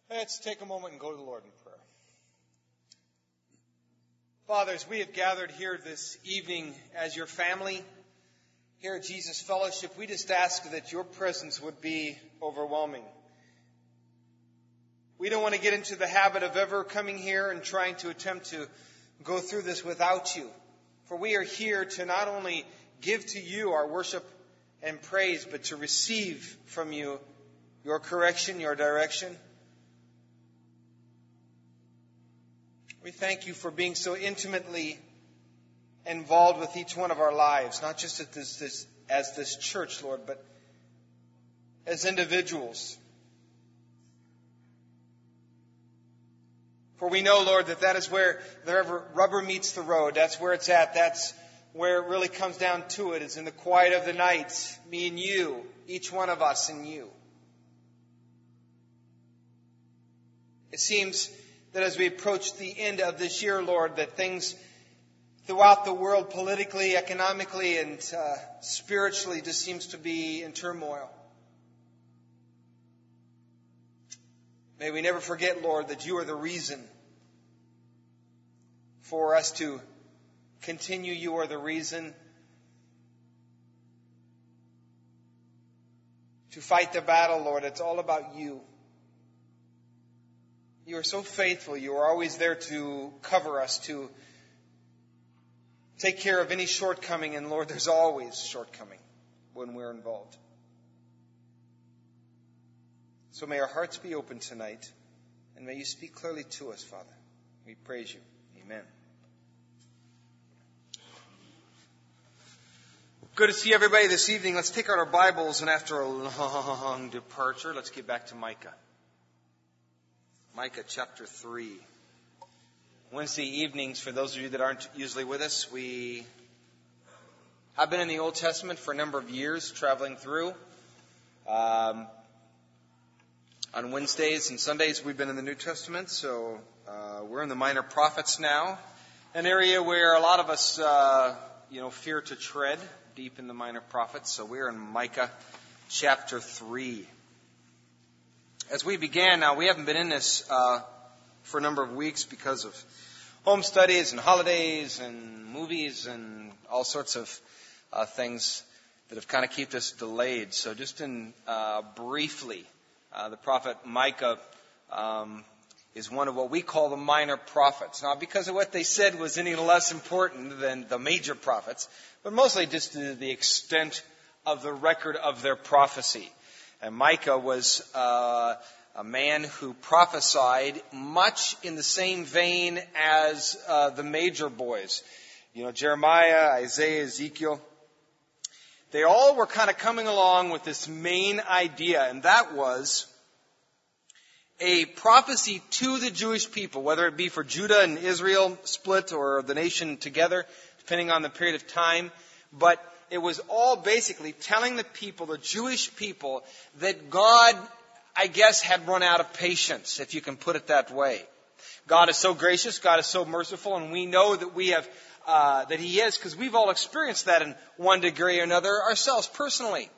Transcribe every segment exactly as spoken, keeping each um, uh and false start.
Let's take a moment and go to the Lord in prayer. Father, as we have gathered here this evening as your family, here at Jesus Fellowship, we just ask that your presence would be overwhelming. We don't want to get into the habit of ever coming here and trying to attempt to go through this without you. For we are here to not only give to you our worship and praise, but to receive from you your correction, your direction. We thank you for being so intimately involved with each one of our lives, not just at this, this, as this church, Lord, but as individuals. For we know, Lord, that that is where the rubber meets the road. That's where it's at. That's where it really comes down to it, is in the quiet of the night, me and you, each one of us and you. It seems that as we approach the end of this year, Lord, that things throughout the world, politically, economically, and uh, spiritually, just seems to be in turmoil. May we never forget, Lord, that you are the reason for us to continue. You are the reason to fight the battle, Lord. It's all about you. You are so faithful. You are always there to cover us, to take care of any shortcoming. And Lord, there's always shortcoming when we're involved. So may our hearts be open tonight, and may you speak clearly to us, Father. We praise you. Amen. Good to see everybody this evening. Let's take out our Bibles, and after a long departure, let's get back to Micah. Micah chapter three. Wednesday evenings, for those of you that aren't usually with us, we have been in the Old Testament for a number of years, traveling through. Um, on Wednesdays and Sundays, we've been in the New Testament, so uh, we're in the Minor Prophets now, an area where a lot of us, uh, you know, fear to tread deep in the Minor Prophets. So we're in Micah chapter three. As we began, now we haven't been in this uh, for a number of weeks because of home studies and holidays and movies and all sorts of uh, things that have kind of kept us delayed. So just in uh, briefly, uh, the prophet Micah um, is one of what we call the minor prophets. Not because of what they said was any less important than the major prophets, but mostly just to the extent of the record of their prophecy. And Micah was uh, a man who prophesied much in the same vein as uh, the major boys. You know, Jeremiah, Isaiah, Ezekiel. They all were kind of coming along with this main idea, and that was a prophecy to the Jewish people, whether it be for Judah and Israel split or the nation together, depending on the period of time. But it was all basically telling the people, the Jewish people, that God, I guess, had run out of patience, if you can put it that way. God is so gracious, God is so merciful, and we know that we have, uh, that He is, because we've all experienced that in one degree or another ourselves personally.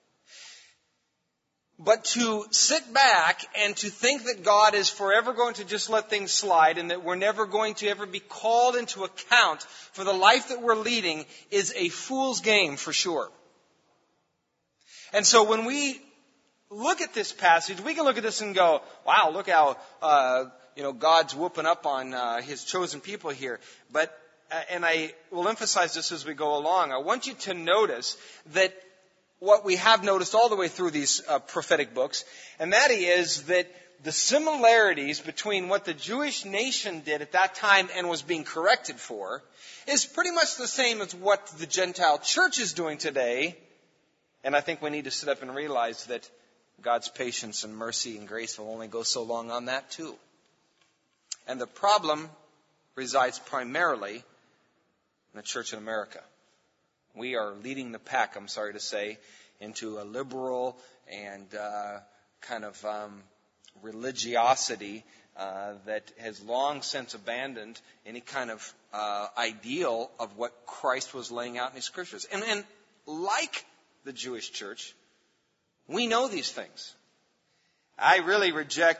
But to sit back and to think that God is forever going to just let things slide and that we're never going to ever be called into account for the life that we're leading is a fool's game for sure. And so when we look at this passage, we can look at this and go, wow, look how uh, you know God's whooping up on uh, His chosen people here. But, uh, and I will emphasize this as we go along, I want you to notice that what we have noticed all the way through these uh, prophetic books, and that is that the similarities between what the Jewish nation did at that time and was being corrected for is pretty much the same as what the Gentile church is doing today. And I think we need to sit up and realize that God's patience and mercy and grace will only go so long on that too. And the problem resides primarily in the church in America. We are leading the pack, I'm sorry to say, into a liberal and uh, kind of um, religiosity uh, that has long since abandoned any kind of uh, ideal of what Christ was laying out in His Scriptures. And, and like the Jewish church, we know these things. I really reject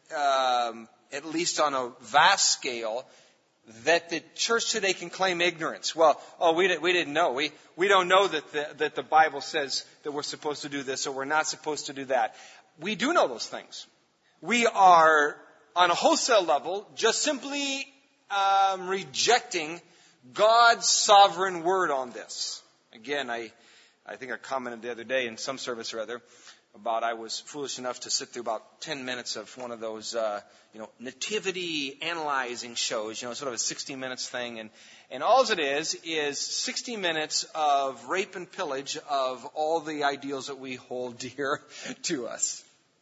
um, at least on a vast scale, that the church today can claim ignorance. Well, oh, we didn't, we didn't know. We, we don't know that the, that the Bible says that we're supposed to do this or we're not supposed to do that. We do know those things. We are, on a wholesale level, just simply um, rejecting God's sovereign word on this. Again, I, I think I commented the other day in some service or other about I was foolish enough to sit through about ten minutes of one of those, uh, you know, nativity analyzing shows, you know, sort of a sixty minutes thing. And, and all it is is sixty minutes of rape and pillage of all the ideals that we hold dear to us.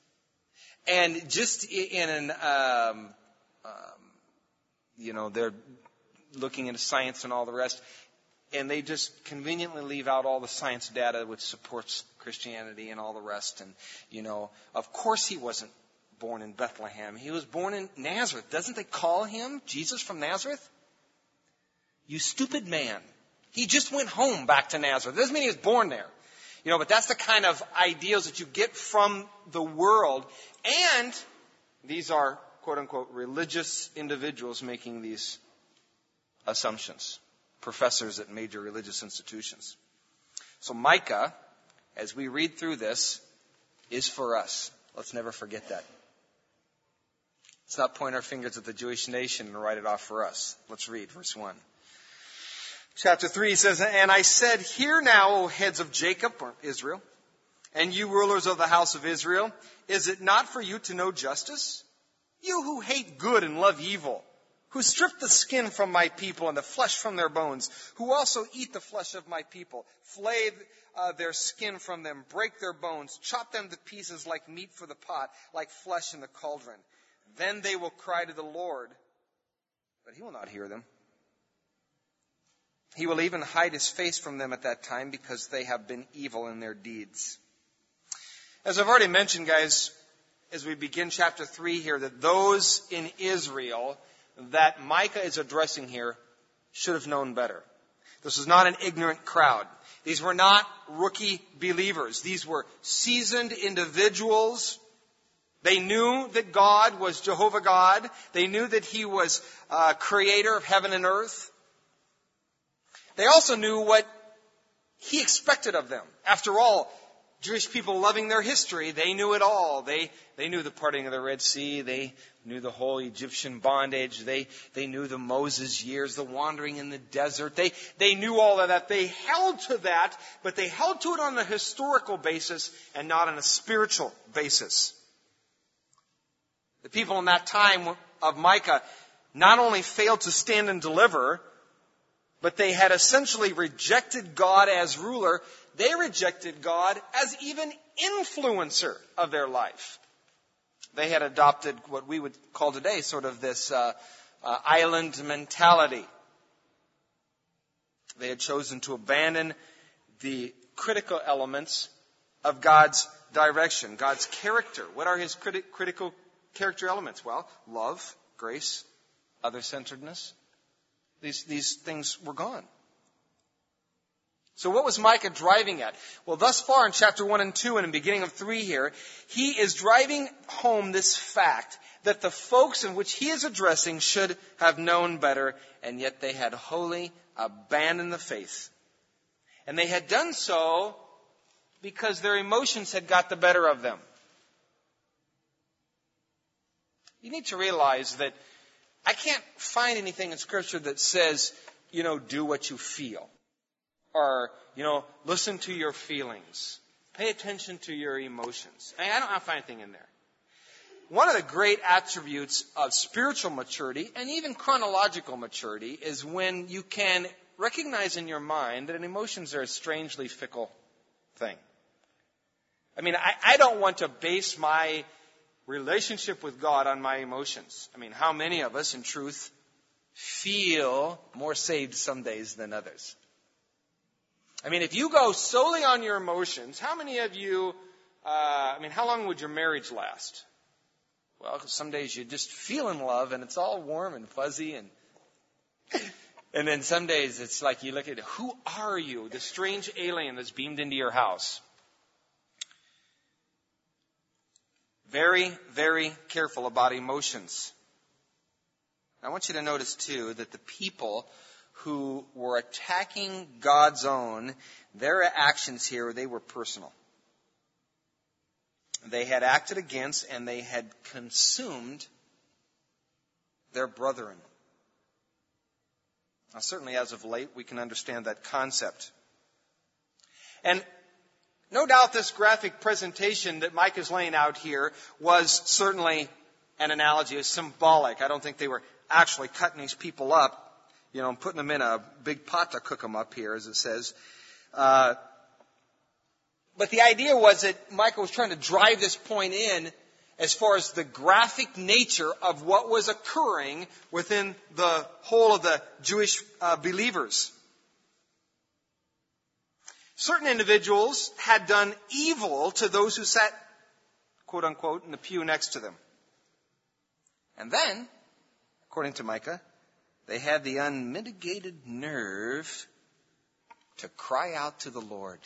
And just in an, um, um, you know, they're looking into science and all the rest. And they just conveniently leave out all the science data which supports Christianity and all the rest. And, you know, of course he wasn't born in Bethlehem. He was born in Nazareth. Doesn't they call him Jesus from Nazareth? You stupid man. He just went home back to Nazareth. Doesn't mean he was born there. You know, but that's the kind of ideals that you get from the world. And these are, quote unquote, religious individuals making these assumptions. Professors at major religious institutions. So Micah, as we read through this, is for us. Let's never forget that. Let's not point our fingers at the Jewish nation and write it off for us. Let's read verse one. Chapter three says, "And I said, hear now, O heads of Jacob," or Israel, "and you rulers of the house of Israel, is it not for you to know justice? You who hate good and love evil, who strip the skin from my people and the flesh from their bones, who also eat the flesh of my people, flay uh, their skin from them, break their bones, chop them to pieces like meat for the pot, like flesh in the cauldron. Then they will cry to the Lord, but he will not hear them. He will even hide his face from them at that time because they have been evil in their deeds." As I've already mentioned, guys, as we begin chapter three here, that those in Israel that Micah is addressing here should have known better. This was not an ignorant crowd. These were not rookie believers. These were seasoned individuals. They knew that God was Jehovah God. They knew that he was uh, creator of heaven and earth. They also knew what he expected of them. After all, Jewish people loving their history, they knew it all. They they knew the parting of the Red Sea. They knew the whole Egyptian bondage. They they knew the Moses years, the wandering in the desert. They they knew all of that. They held to that, but they held to it on a historical basis and not on a spiritual basis. The people in that time of Micah not only failed to stand and deliver, but they had essentially rejected God as ruler. They rejected God as even influencer of their life. They had adopted what we would call today sort of this uh, uh, island mentality. They had chosen to abandon the critical elements of God's direction, God's character. What are his criti- critical character elements? Well, love, grace, other-centeredness. These, these things were gone. So what was Micah driving at? Well, thus far in chapter one and two and in the beginning of three here, he is driving home this fact that the folks in which he is addressing should have known better, and yet they had wholly abandoned the faith. And they had done so because their emotions had got the better of them. You need to realize that I can't find anything in Scripture that says, you know, do what you feel. Or, you know, listen to your feelings. Pay attention to your emotions. I, mean, I don't find anything in there. One of the great attributes of spiritual maturity and even chronological maturity is when you can recognize in your mind that emotions are a strangely fickle thing. I mean, I, I don't want to base my relationship with God on my emotions. I mean, how many of us, in truth, feel more saved some days than others? I mean, if you go solely on your emotions, how many of you, uh, I mean, how long would your marriage last? Well, some days you just feel in love and it's all warm and fuzzy, and and then some days it's like you look at, who are you? The strange alien that's beamed into your house. Very, very careful about emotions. I want you to notice, too, that the people who were attacking God's own, their actions here, they were personal. They had acted against and they had consumed their brethren. Now, certainly as of late, we can understand that concept. And no doubt this graphic presentation that Mike is laying out here was certainly an analogy, is symbolic. I don't think they were actually cutting these people up, you know, and putting them in a big pot to cook them up here, as it says. Uh, but the idea was that Micah was trying to drive this point in as far as the graphic nature of what was occurring within the whole of the Jewish uh, believers. Certain individuals had done evil to those who sat, quote unquote, in the pew next to them. And then, according to Micah, they had the unmitigated nerve to cry out to the Lord.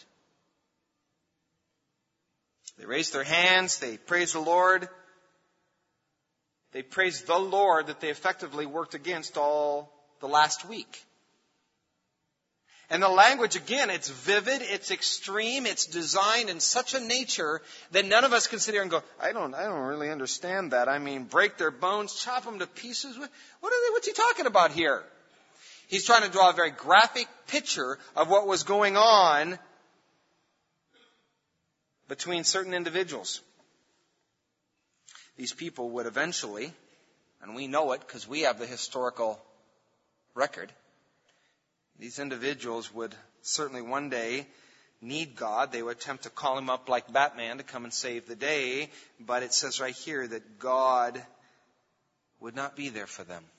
They raised their hands, they praised the Lord. They praised the Lord that they effectively worked against all the last week. And the language, again, it's vivid, it's extreme, it's designed in such a nature that none of us can sit here and go, I don't, I don't really understand that. I mean, break their bones, chop them to pieces. What are they, what's he talking about here? He's trying to draw a very graphic picture of what was going on between certain individuals. These people would eventually, and we know it because we have the historical record, these individuals would certainly one day need God. They would attempt to call him up like Batman to come and save the day. But it says right here that God would not be there for them.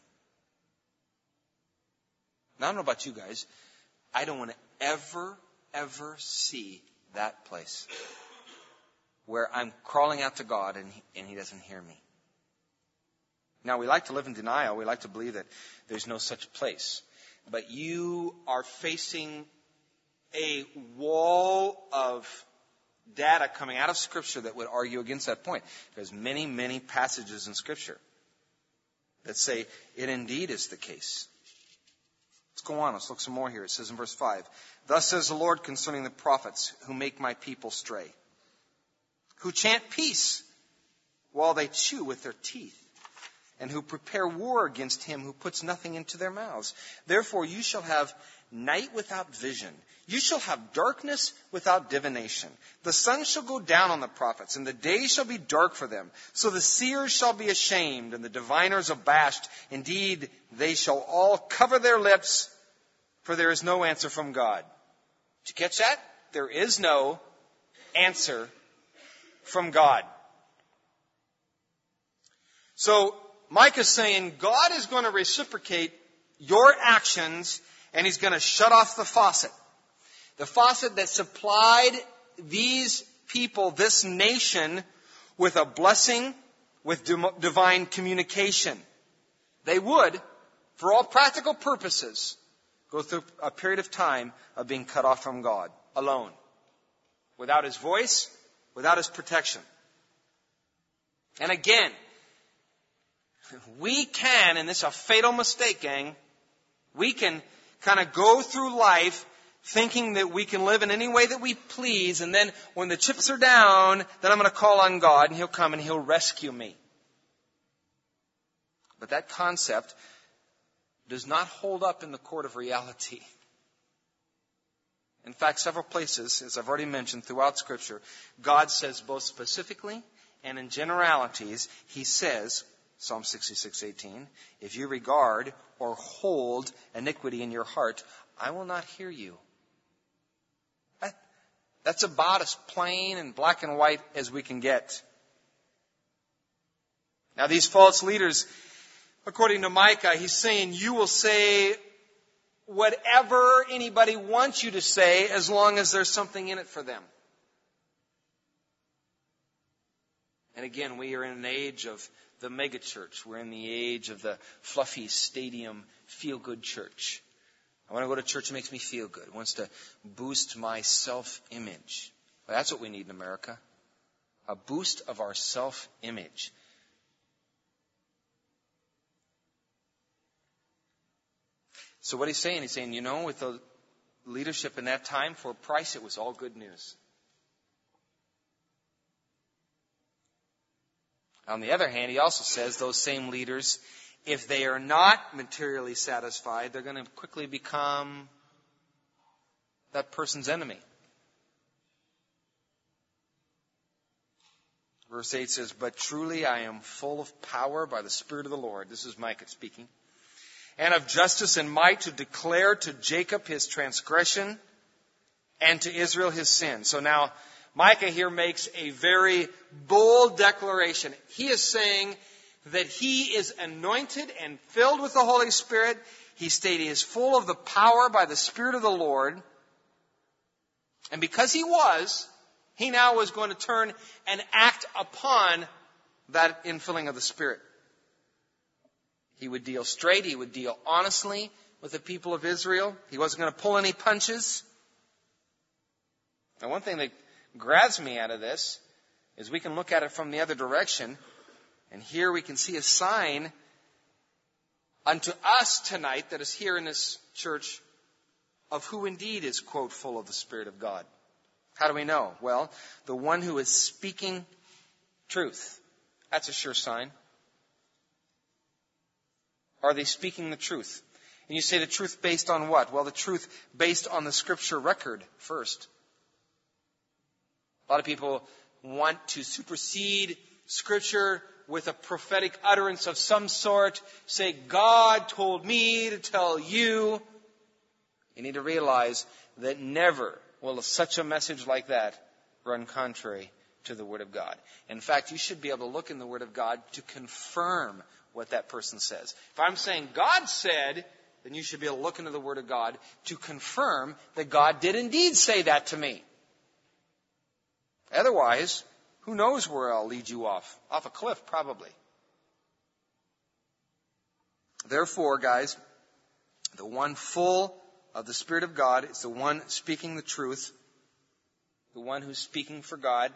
Now, I don't know about you guys. I don't want to ever, ever see that place where I'm crawling out to God and he, and he doesn't hear me. Now, we like to live in denial. We like to believe that there's no such place. But you are facing a wall of data coming out of Scripture that would argue against that point. There's many, many passages in Scripture that say it indeed is the case. Let's go on. Let's look some more here. It says in verse five, Thus says the Lord concerning the prophets who make my people stray, who chant peace while they chew with their teeth, and who prepare war against him who puts nothing into their mouths. Therefore you shall have night without vision. You shall have darkness without divination. The sun shall go down on the prophets, and the day shall be dark for them. So the seers shall be ashamed, and the diviners abashed. Indeed, they shall all cover their lips, for there is no answer from God. Did you catch that? There is no answer from God. So, Micah is saying God is going to reciprocate your actions and he's going to shut off the faucet. The faucet that supplied these people, this nation, with a blessing, with divine communication. They would, for all practical purposes, go through a period of time of being cut off from God, alone, without his voice, without his protection. And again, we can, and this is a fatal mistake, gang, we can kind of go through life thinking that we can live in any way that we please, and then when the chips are down, then I'm going to call on God and he'll come and he'll rescue me. But that concept does not hold up in the court of reality. In fact, several places, as I've already mentioned throughout Scripture, God says both specifically and in generalities, he says, Psalm sixty-six eighteen, if you regard or hold iniquity in your heart, I will not hear you. That, that's about as plain and black and white as we can get. Now these false leaders, according to Micah, he's saying you will say whatever anybody wants you to say as long as there's something in it for them. And again, we are in an age of the megachurch. We're in the age of the fluffy stadium feel-good church. I want to go to church that makes me feel good. It wants to boost my self-image. Well, that's what we need in America. a boost of our self-image. So what he's saying, he's saying, you know, with the leadership in that time, for a price, it was all good news. On the other hand, he also says those same leaders, if they are not materially satisfied, they're going to quickly become that person's enemy. Verse eight says, but truly I am full of power by the Spirit of the Lord. This is Micah speaking. And of justice and might to declare to Jacob his transgression and to Israel his sin. So now Micah here makes a very bold declaration. He is saying that he is anointed and filled with the Holy Spirit. He stated he is full of the power by the Spirit of the Lord. And because he was, he now was going to turn and act upon that infilling of the Spirit. He would deal straight. He would deal honestly with the people of Israel. He wasn't going to pull any punches. Now, one thing that grabs me out of this is we can look at it from the other direction. And here we can see a sign unto us tonight that is here in this church of who indeed is, quote, full of the Spirit of God. How do we know? Well, the one who is speaking truth. That's a sure sign. Are they speaking the truth? And you say the truth based on what? Well, the truth based on the Scripture record first. A lot of people want to supersede Scripture with a prophetic utterance of some sort. Say, God told me to tell you. You need to realize that never will such a message like that run contrary to the Word of God. In fact, you should be able to look in the Word of God to confirm what that person says. If I'm saying God said, then you should be able to look into the Word of God to confirm that God did indeed say that to me. Otherwise, who knows where I'll lead you off? Off a cliff, probably. Therefore, guys, the one full of the Spirit of God is the one speaking the truth, the one who's speaking for God.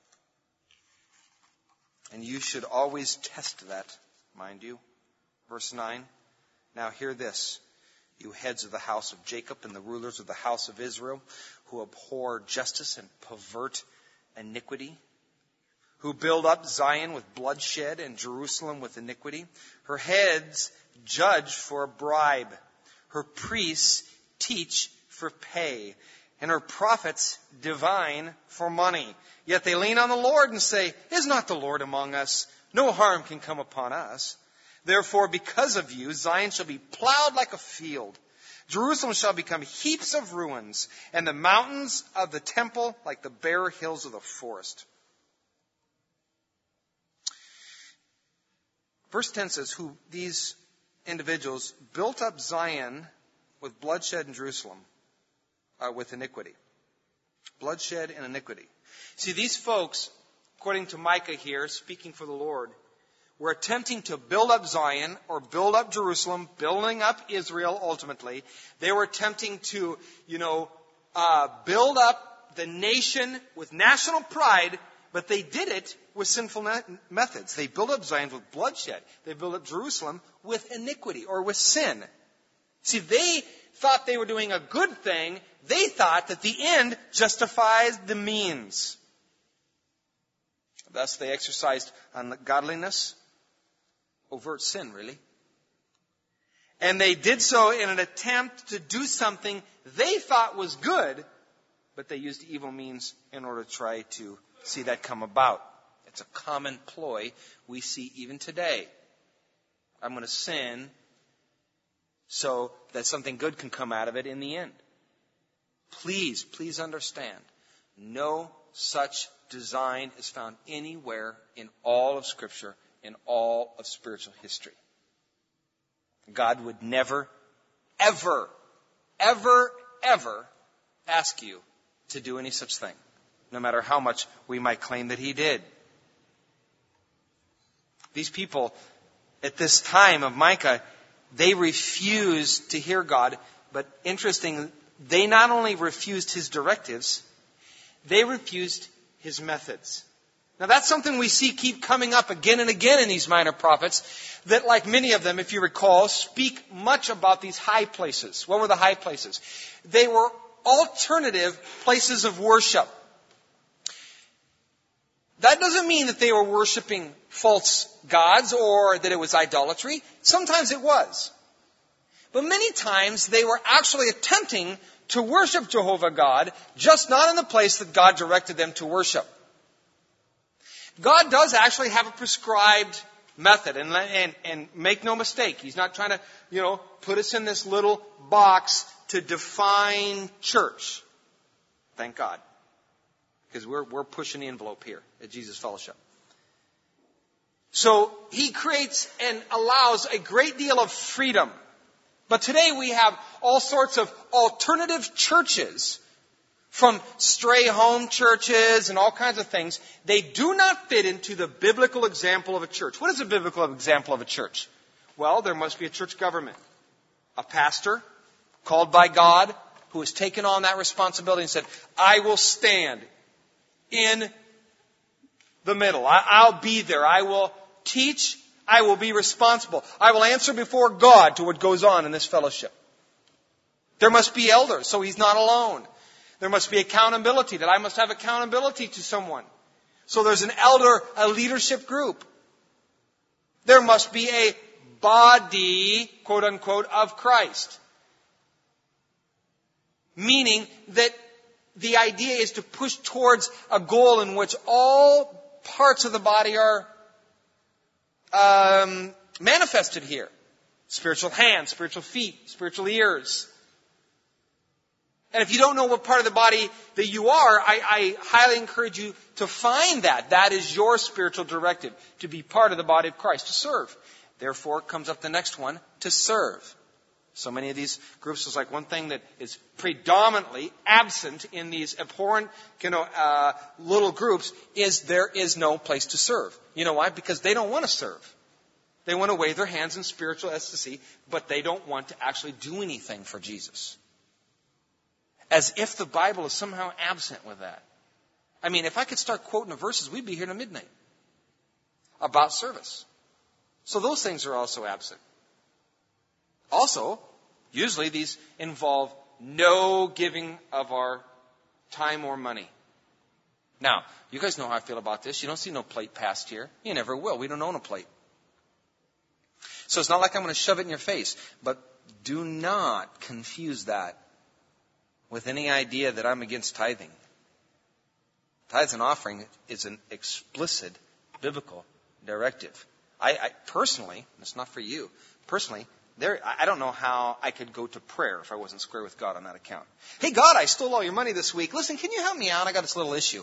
And you should always test that, mind you. Verse nine. Now hear this, you heads of the house of Jacob and the rulers of the house of Israel, who abhor justice and pervert iniquity, who build up Zion with bloodshed and Jerusalem with iniquity. Her heads judge for a bribe. Her priests teach for pay. And her prophets divine for money. Yet they lean on the Lord and say, is not the Lord among us? No harm can come upon us. Therefore, because of you, Zion shall be plowed like a field. Jerusalem shall become heaps of ruins, and the mountains of the temple like the bare hills of the forest. Verse ten says, who these individuals built up Zion with bloodshed in Jerusalem, uh, with iniquity. Bloodshed and iniquity. See, these folks, according to Micah here, speaking for the Lord, were attempting to build up Zion or build up Jerusalem, building up Israel ultimately. They were attempting to, you know, uh, build up the nation with national pride, but they did it with sinful methods. They built up Zion with bloodshed. They built up Jerusalem with iniquity or with sin. See, they thought they were doing a good thing. They thought that the end justifies the means. Thus, they exercised ungodliness, overt sin, really. And they did so in an attempt to do something they thought was good, but they used evil means in order to try to see that come about. It's a common ploy we see even today. I'm going to sin so that something good can come out of it in the end. Please, please understand, no such design is found anywhere in all of Scripture, in all of spiritual history. God would never, ever, ever, ever ask you to do any such thing, no matter how much we might claim that He did. These people, at this time of Micah, they refused to hear God, but interesting, they not only refused His directives, they refused His methods. Now that's something we see keep coming up again and again in these minor prophets, that like many of them, if you recall, speak much about these high places. What were the high places? They were alternative places of worship. That doesn't mean that they were worshiping false gods or that it was idolatry. Sometimes it was. But many times they were actually attempting to worship Jehovah God, just not in the place that God directed them to worship. God does actually have a prescribed method, and, and, and make no mistake, He's not trying to, you know, put us in this little box to define church. Thank God. Because we're, we're pushing the envelope here at Jesus Fellowship. So He creates and allows a great deal of freedom. But today we have all sorts of alternative churches, from stray home churches and all kinds of things. They do not fit into the biblical example of a church. What is a biblical example of a church? Well, there must be a church government. A pastor called by God who has taken on that responsibility and said, I will stand in the middle. I, I'll be there. I will teach. I will be responsible. I will answer before God to what goes on in this fellowship. There must be elders, so he's not alone. There must be accountability, that I must have accountability to someone. So there's an elder, a leadership group. There must be a body, quote unquote, of Christ. Meaning that the idea is to push towards a goal in which all parts of the body are um, manifested here. Spiritual hands, spiritual feet, spiritual ears. And if you don't know what part of the body that you are, I, I highly encourage you to find that. That is your spiritual directive, to be part of the body of Christ, to serve. Therefore comes up the next one, to serve. So many of these groups, is like one thing that is predominantly absent in these abhorrent, you know, uh, little groups is there is no place to serve. You know why? Because they don't want to serve. They want to wave their hands in spiritual ecstasy, but they don't want to actually do anything for Jesus. As if the Bible is somehow absent with that. I mean, if I could start quoting the verses, we'd be here to midnight about service. So those things are also absent. Also, usually these involve no giving of our time or money. Now, you guys know how I feel about this. You don't see no plate passed here. You never will. We don't own a plate. So it's not like I'm going to shove it in your face. But do not confuse that with any idea that I'm against tithing. Tithes and offering is an explicit biblical directive. I, I personally, it's not for you, personally, there, I don't know how I could go to prayer if I wasn't square with God on that account. Hey, God, I stole all your money this week. Listen, can you help me out? I got this little issue.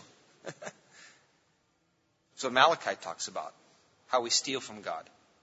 So Malachi talks about how we steal from God.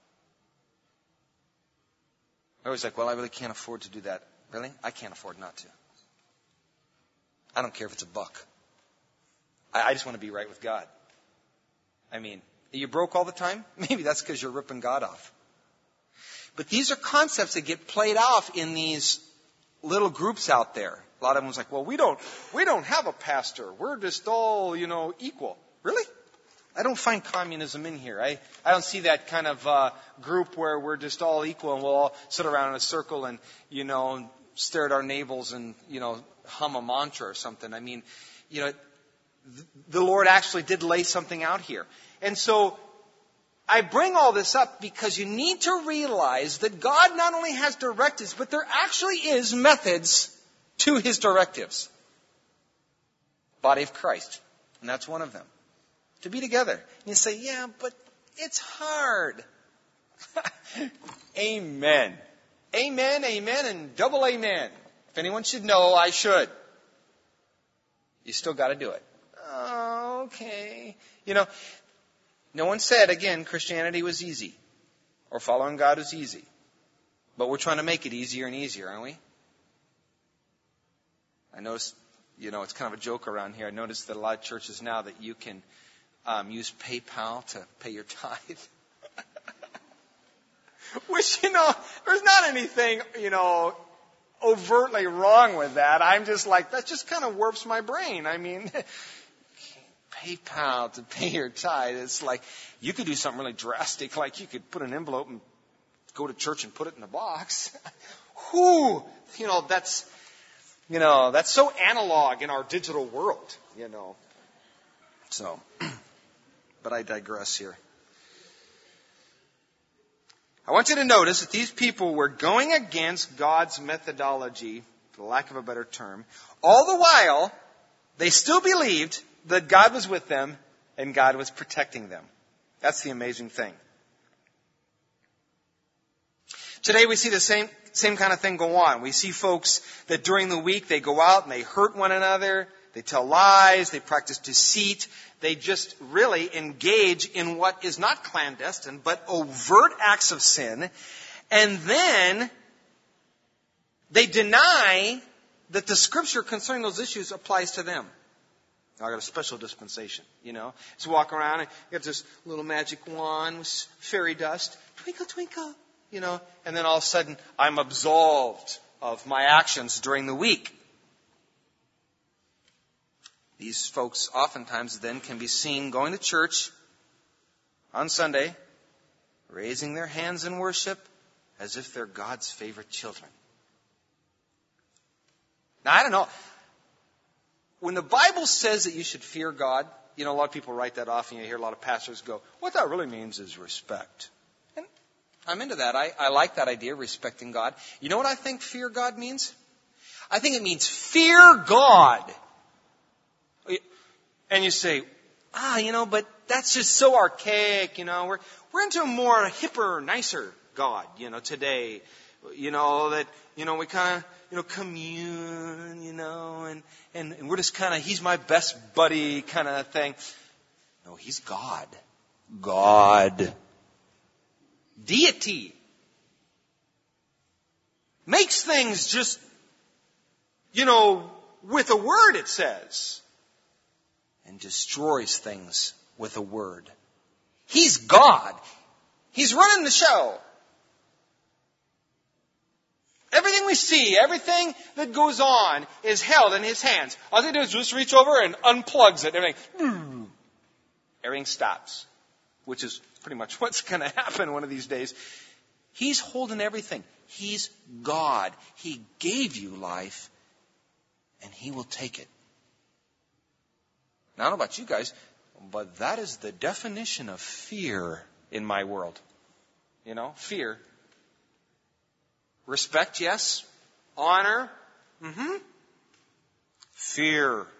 I was like, well, I really can't afford to do that. Really? I can't afford not to. I don't care if it's a buck. I, I just want to be right with God. I mean, are you broke all the time? Maybe that's because you're ripping God off. But these are concepts that get played off in these little groups out there. A lot of them was like, well, we don't, we don't have a pastor. We're just all, you know, equal. Really? I don't find communism in here. I, I don't see that kind of uh, group where we're just all equal and we'll all sit around in a circle and, you know, stare at our navels and, you know, hum a mantra or something. I mean, you know, th- the Lord actually did lay something out here. And so I bring all this up because you need to realize that God not only has directives, but there actually is methods to His directives. Body of Christ. And that's one of them. To be together. And you say, yeah, but it's hard. Amen. Amen, amen, and double amen. If anyone should know, I should. You still got to do it. Oh, okay. You know, no one said, again, Christianity was easy. Or following God was easy. But we're trying to make it easier and easier, aren't we? I notice, you know, it's kind of a joke around here. I noticed that a lot of churches now that you can um, use PayPal to pay your tithe. Which, you know, there's not anything, you know, overtly wrong with that. I'm just like, that just kind of warps my brain. I mean, PayPal to pay your tithe. It's like you could do something really drastic, like you could put an envelope and go to church and put it in a box. Whew, you know, that's, you know, that's so analog in our digital world, you know. So, but I digress here. I want you to notice that these people were going against God's methodology, for lack of a better term. All the while, they still believed that God was with them and God was protecting them. That's the amazing thing. Today we see the same same kind of thing go on. We see folks that during the week they go out and they hurt one another, they tell lies, they practice deceit, they just really engage in what is not clandestine but overt acts of sin, and then they deny that the scripture concerning those issues applies to them. I got a special dispensation, you know. Just walk around and you got this little magic wand with fairy dust. Twinkle, twinkle, you know. And then all of a sudden, I'm absolved of my actions during the week. These folks oftentimes then can be seen going to church on Sunday, raising their hands in worship as if they're God's favorite children. Now, I don't know. When the Bible says that you should fear God, you know, a lot of people write that off and you hear a lot of pastors go, what that really means is respect. And I'm into that. I, I like that idea, respecting God. You know what I think fear God means? I think it means fear God. And you say, ah, you know, but that's just so archaic, you know. We're, we're into a more hipper, nicer God, you know, today. You know, that, you know, we kind of, you know, commune, you know, and, and, and we're just kind of, he's my best buddy kind of thing. No, he's God. God. Deity. Makes things just, you know, with a word, it says. And destroys things with a word. He's God. He's running the show. Everything we see, everything that goes on is held in His hands. All they do is just reach over and unplugs it. Everything, everything stops, which is pretty much what's going to happen one of these days. He's holding everything. He's God. He gave you life, and He will take it. Now, I don't know about you guys, but that is the definition of fear in my world. You know, fear. Respect, yes. Honor, mm-hmm. Fear.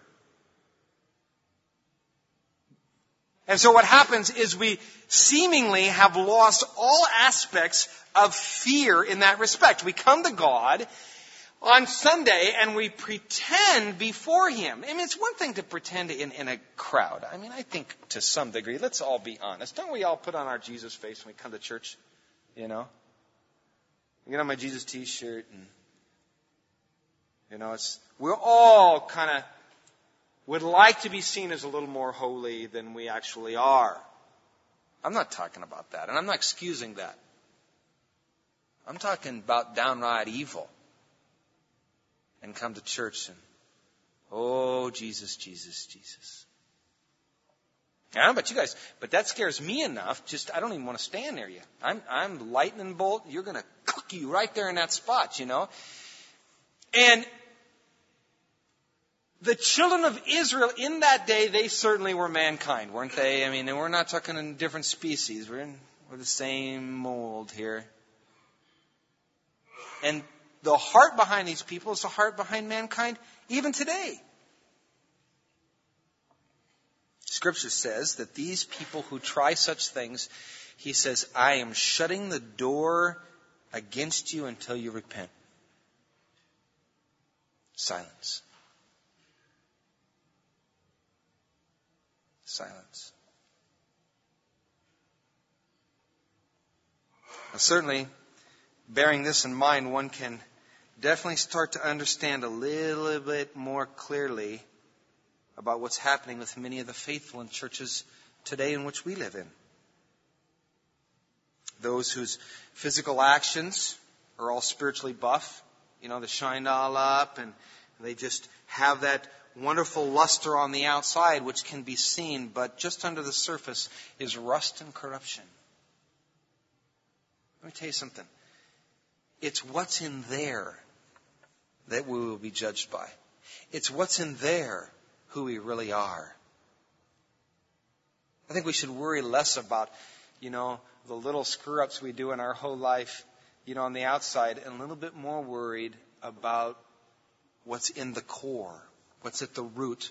And so what happens is we seemingly have lost all aspects of fear in that respect. We come to God on Sunday and we pretend before Him. I mean, it's one thing to pretend in, in a crowd. I mean, I think to some degree, let's all be honest. Don't we all put on our Jesus face when we come to church? You know? I get on my Jesus t-shirt and, you know, it's, we're all kind of would like to be seen as a little more holy than we actually are. I'm not talking about that, and I'm not excusing that. I'm talking about downright evil. And come to church and, oh, Jesus, Jesus, Jesus. I don't know about you guys, but that scares me enough. Just, I don't even want to stand near you. I'm, I'm lightning bolt. You're going to cook you right there in that spot, you know. And the children of Israel in that day, they certainly were mankind, weren't they? I mean, and we're not talking in different species. We're in, we're the same mold here. And the heart behind these people is the heart behind mankind even today. Scripture says that these people who try such things, He says, I am shutting the door against you until you repent. Silence. Silence. Now, certainly, bearing this in mind, one can definitely start to understand a little bit more clearly about what's happening with many of the faithful in churches today in which we live in. Those whose physical actions are all spiritually buff, you know, they're shined all up and they just have that wonderful luster on the outside, which can be seen, but just under the surface is rust and corruption. Let me tell you something. It's what's in there that we will be judged by. It's what's in there who we really are. I think we should worry less about, you know, the little screw-ups we do in our whole life, you know, on the outside, and a little bit more worried about what's in the core, what's at the root.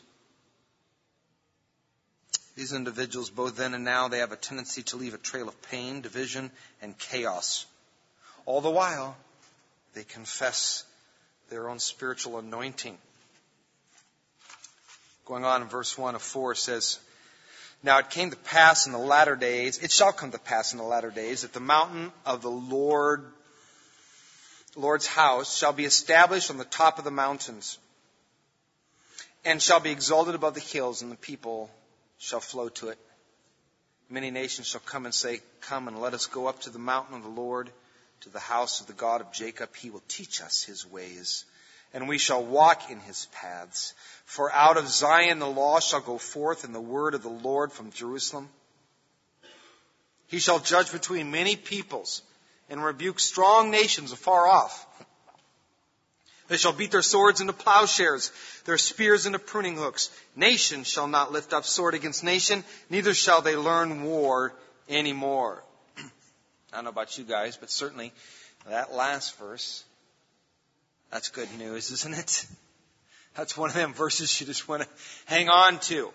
These individuals, both then and now, they have a tendency to leave a trail of pain, division, and chaos. All the while, they confess their own spiritual anointing. Going on in verse one of four says, Now it came to pass in the latter days, it shall come to pass in the latter days, that the mountain of the Lord, Lord's house shall be established on the top of the mountains, and shall be exalted above the hills, and the people shall flow to it. Many nations shall come and say, Come and let us go up to the mountain of the Lord, to the house of the God of Jacob. He will teach us his ways, and we shall walk in his paths. For out of Zion the law shall go forth, and the word of the Lord from Jerusalem. He shall judge between many peoples, and rebuke strong nations afar off. They shall beat their swords into plowshares, their spears into pruning hooks. Nation shall not lift up sword against nation, neither shall they learn war anymore. I don't know about you guys, but certainly that last verse, that's good news, isn't it? That's one of them verses you just want to hang on to.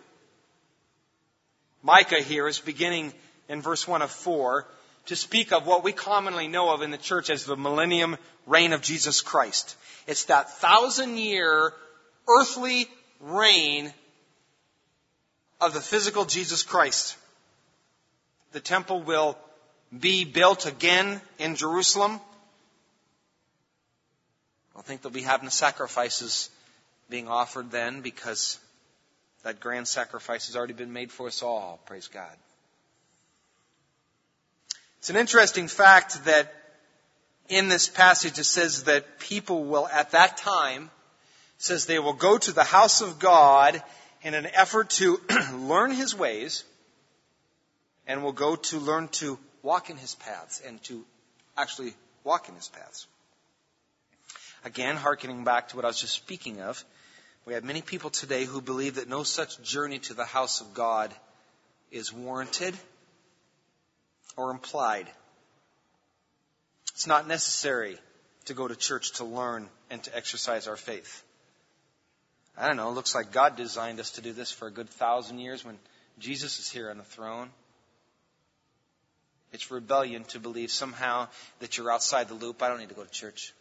Micah here is beginning in verse one of four to speak of what we commonly know of in the church as the millennium reign of Jesus Christ. It's that thousand-year earthly reign of the physical Jesus Christ. The temple will be built again in Jerusalem. I don't think they'll be having the sacrifices being offered then, because that grand sacrifice has already been made for us all. Praise God. It's an interesting fact that in this passage it says that people will at that time, it says they will go to the house of God in an effort to learn his ways, and will go to learn to walk in his paths, and to actually walk in his paths. Again, hearkening back to what I was just speaking of, we have many people today who believe that no such journey to the house of God is warranted or implied. It's not necessary to go to church to learn and to exercise our faith. I don't know, it looks like God designed us to do this for a good thousand years when Jesus is here on the throne. It's rebellion to believe somehow that you're outside the loop. I don't need to go to church.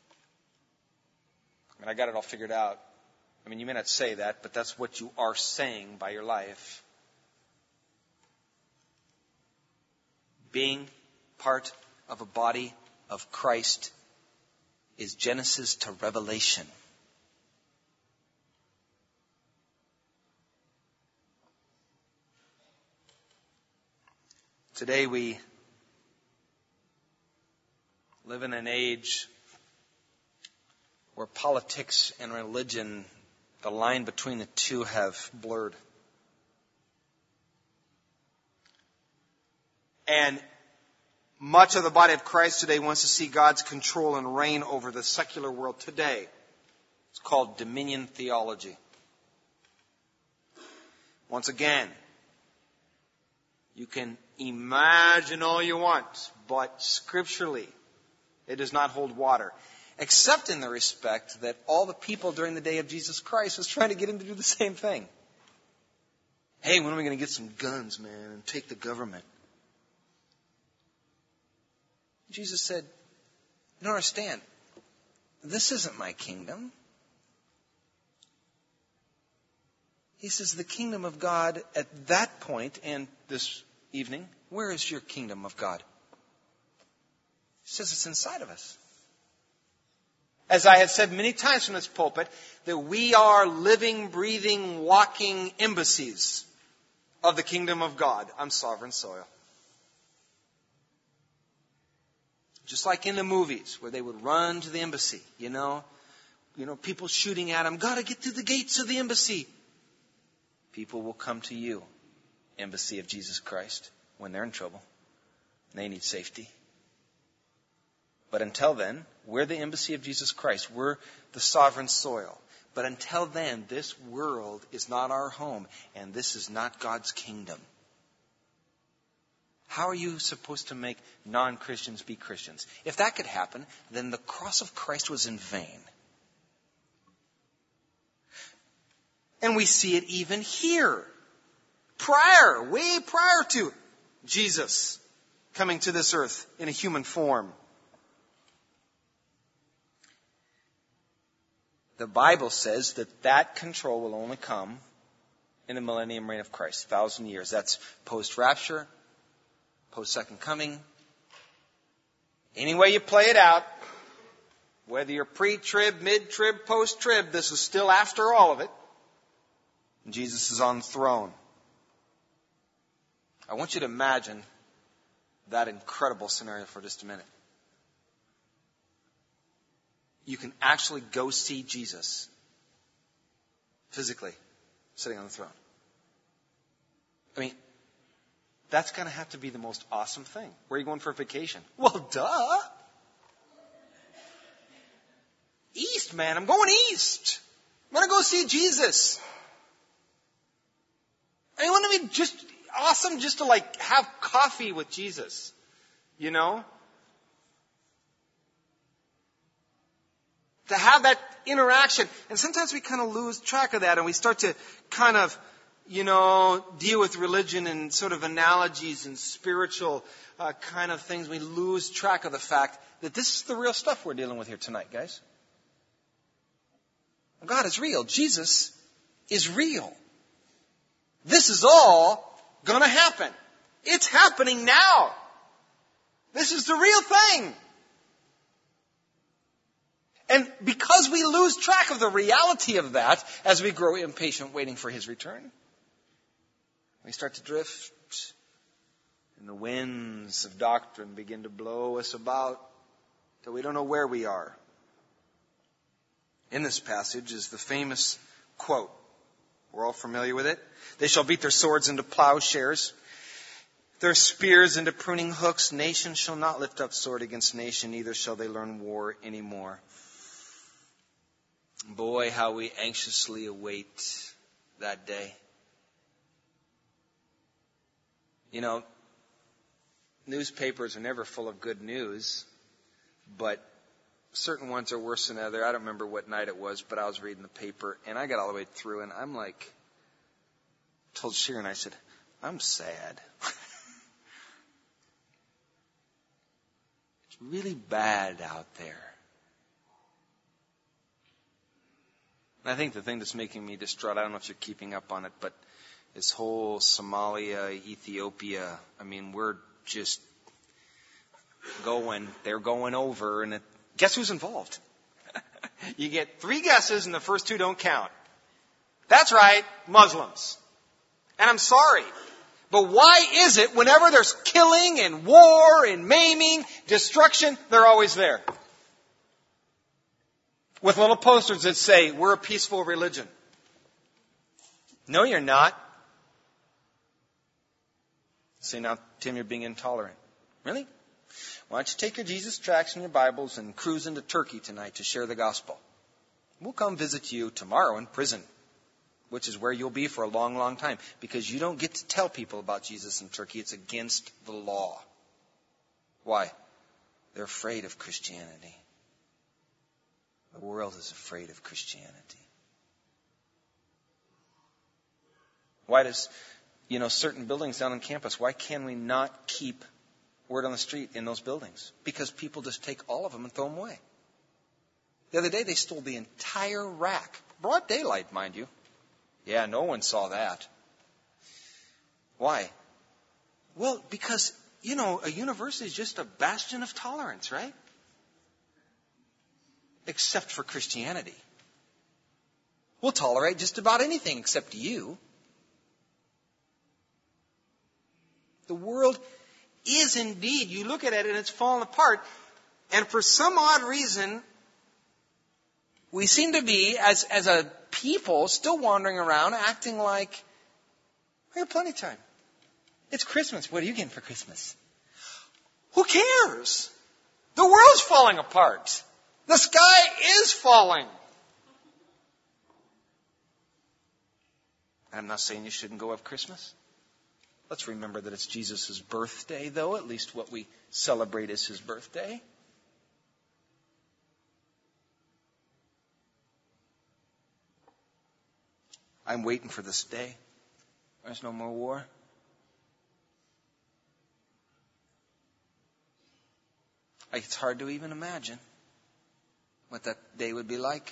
I mean, I got it all figured out. I mean, you may not say that, but that's what you are saying by your life. Being part of a body of Christ is Genesis to Revelation. Today we live in an age where politics and religion, the line between the two have blurred. And much of the body of Christ today wants to see God's control and reign over the secular world today. It's called dominion theology. Once again, you can imagine all you want, but scripturally, it does not hold water. Except in the respect that all the people during the day of Jesus Christ was trying to get him to do the same thing. Hey, when are we going to get some guns, man, and take the government? Jesus said, you don't understand. This isn't my kingdom. He says the kingdom of God at that point and this evening, where is your kingdom of God? He says it's inside of us. As I have said many times from this pulpit, that we are living, breathing, walking embassies of the kingdom of God on sovereign soil. Just like in the movies where they would run to the embassy, you know, you know, people shooting at him. Got to get through the gates of the embassy. People will come to you, embassy of Jesus Christ, when they're in trouble. They need safety. But until then, we're the embassy of Jesus Christ. We're the sovereign soil. But until then, this world is not our home, and this is not God's kingdom. How are you supposed to make non-Christians be Christians? If that could happen, then the cross of Christ was in vain. And we see it even here. Prior, way prior to Jesus coming to this earth in a human form. The Bible says that that control will only come in the millennium reign of Christ, a thousand years. That's post-rapture, post-second coming. Any way you play it out, whether you're pre-trib, mid-trib, post-trib, this is still after all of it. And Jesus is on the throne. I want you to imagine that incredible scenario for just a minute. You can actually go see Jesus physically sitting on the throne. I mean, that's going to have to be the most awesome thing. Where are you going for a vacation? Well, duh. East, man. I'm going east. I'm going to go see Jesus. I mean, wouldn't it be just awesome just to like have coffee with Jesus? You know? To have that interaction. And sometimes we kind of lose track of that and we start to kind of, you know, deal with religion and sort of analogies and spiritual uh, kind of things. We lose track of the fact that this is the real stuff we're dealing with here tonight, guys. God is real. Jesus is real. This is all going to happen. It's happening now. This is the real thing. And because we lose track of the reality of that as we grow impatient waiting for His return, we start to drift and the winds of doctrine begin to blow us about till we don't know where we are. In this passage is the famous quote. We're all familiar with it. They shall beat their swords into plowshares, their spears into pruning hooks. Nation shall not lift up sword against nation, neither shall they learn war anymore. Boy, how we anxiously await that day. You know, newspapers are never full of good news, but certain ones are worse than others. I don't remember what night it was, but I was reading the paper, and I got all the way through, and I'm like, told Sharon, I said, I'm sad. It's really bad out there. And I think the thing that's making me distraught, I don't know if you're keeping up on it, but this whole Somalia, Ethiopia, I mean, we're just going, they're going over, and it, guess who's involved? You get three guesses, and the first two don't count. That's right, Muslims. And I'm sorry, but why is it whenever there's killing and war and maiming, destruction, they're always there? With little posters that say, we're a peaceful religion. No, you're not. Say now, Tim, you're being intolerant. Really? Why don't you take your Jesus tracts and your Bibles and cruise into Turkey tonight to share the gospel? We'll come visit you tomorrow in prison, which is where you'll be for a long, long time, because you don't get to tell people about Jesus in Turkey. It's against the law. Why? They're afraid of Christianity. The world is afraid of Christianity. Why does, you know, certain buildings down on campus, why can we not keep word on the street in those buildings? Because people just take all of them and throw them away. The other day they stole the entire rack. Broad daylight, mind you. Yeah, no one saw that. Why? Well, because, you know, a university is just a bastion of tolerance, right? Except for Christianity. We'll tolerate just about anything except you. The world is indeed, you look at it and it's fallen apart, and for some odd reason, we seem to be, as, as a people, still wandering around acting like we have plenty of time. It's Christmas. What are you getting for Christmas? Who cares? The world's falling apart. The sky is falling. I'm not saying you shouldn't go have Christmas. Let's remember that it's Jesus' birthday, though. At least what we celebrate is his birthday. I'm waiting for this day. There's no more war. It's hard to even imagine what that day would be like.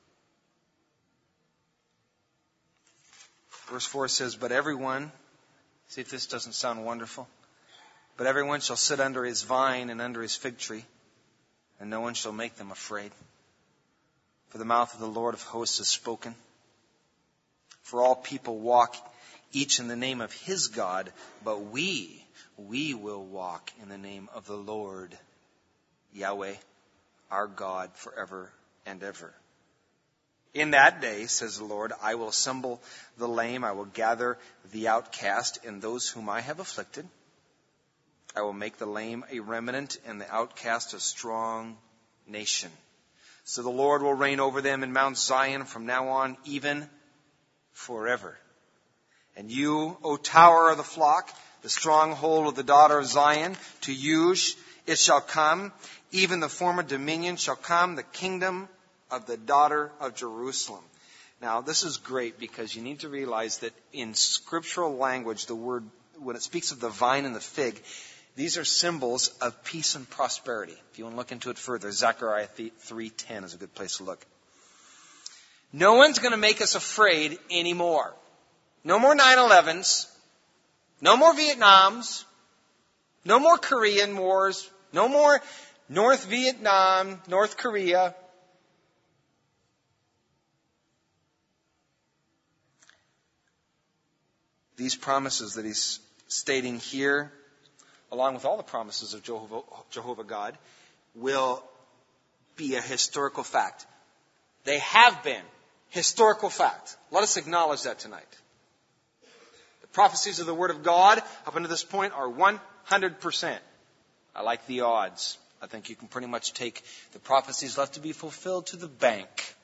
Verse four says, but everyone, see if this doesn't sound wonderful, but everyone shall sit under his vine and under his fig tree, and no one shall make them afraid. For the mouth of the Lord of hosts has spoken. For all people walk each in the name of his God, but we, we will walk in the name of the Lord, Yahweh, our God, forever and ever. In that day, says the Lord, I will assemble the lame, I will gather the outcast and those whom I have afflicted. I will make the lame a remnant and the outcast a strong nation. So the Lord will reign over them in Mount Zion from now on, even forever. And you, O tower of the flock, the stronghold of the daughter of Zion, to you it shall come, even the former dominion shall come, the kingdom of the daughter of Jerusalem. Now, this is great because you need to realize that in scriptural language, the word, when it speaks of the vine and the fig, these are symbols of peace and prosperity. If you want to look into it further, Zechariah three ten is a good place to look. No one's going to make us afraid anymore. No more nine elevens. No more Vietnams. No more Korean wars. No more North Vietnam, North Korea. These promises that he's stating here, along with all the promises of Jehovah, Jehovah God, will be a historical fact. They have been historical fact. Let us acknowledge that tonight. The prophecies of the Word of God up until this point are one hundred percent. I like the odds. I think you can pretty much take the prophecies left to be fulfilled to the bank.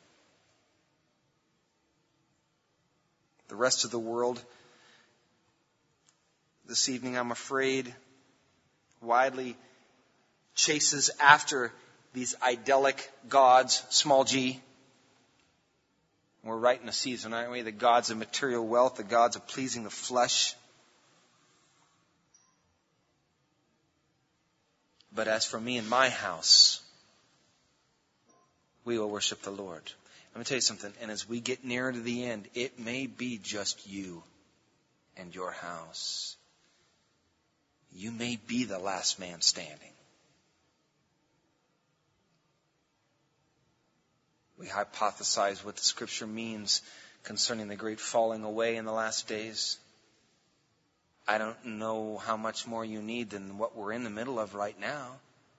The rest of the world, this evening, I'm afraid, widely chases after these idyllic gods, small g. We're right in a season, aren't we? The gods of material wealth, the gods of pleasing the flesh. But as for me and my house, we will worship the Lord. Let me tell you something. And as we get nearer to the end, it may be just you and your house. You may be the last man standing. We hypothesize what the Scripture means concerning the great falling away in the last days. I don't know how much more you need than what we're in the middle of right now.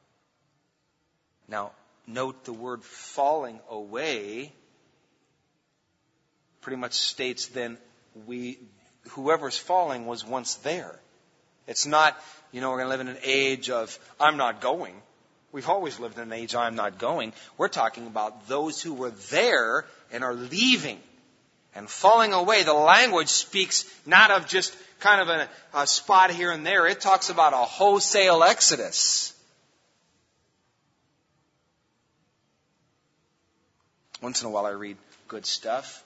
Now, note the word falling away pretty much states then we, whoever's falling was once there. It's not, you know, we're going to live in an age of, I'm not going. We've always lived in an age, I'm not going. We're talking about those who were there and are leaving and falling away. The language speaks not of just kind of a, a spot here and there. It talks about a wholesale exodus. Once in a while I read good stuff.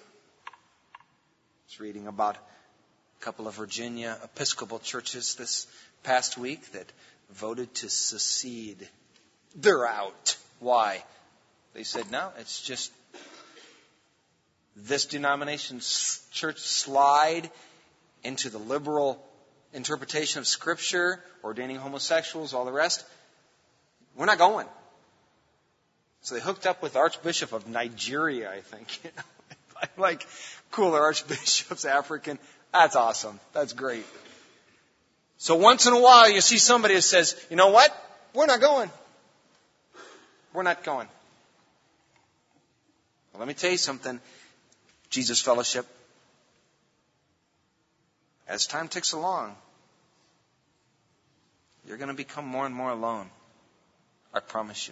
I was reading about a couple of Virginia Episcopal churches this past week that voted to secede. They're out. Why? They said, no, it's just this denomination's church slide into the liberal interpretation of Scripture, ordaining homosexuals, all the rest. We're not going. So they hooked up with the Archbishop of Nigeria, I think. You know, I'm like, cool, our Archbishop's African. That's awesome. That's great. So once in a while you see somebody who says, you know what? We're not going. We're not going. Well, let me tell you something. Jesus Fellowship, as time ticks along, you're going to become more and more alone. I promise you.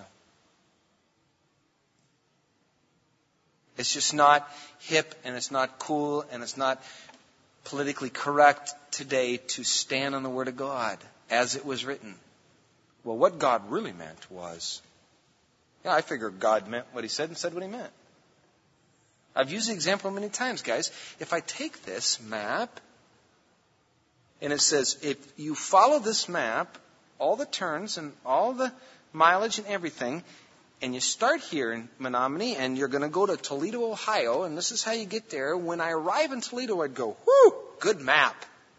It's just not hip and it's not cool and it's not politically correct today to stand on the Word of God as it was written. Well, what God really meant was, yeah, I figure God meant what He said and said what He meant. I've used the example many times, guys. If I take this map and it says, if you follow this map, all the turns and all the mileage and everything, and you start here in Menominee, and you're going to go to Toledo, Ohio, and this is how you get there. When I arrive in Toledo, I'd go, whoo, good map.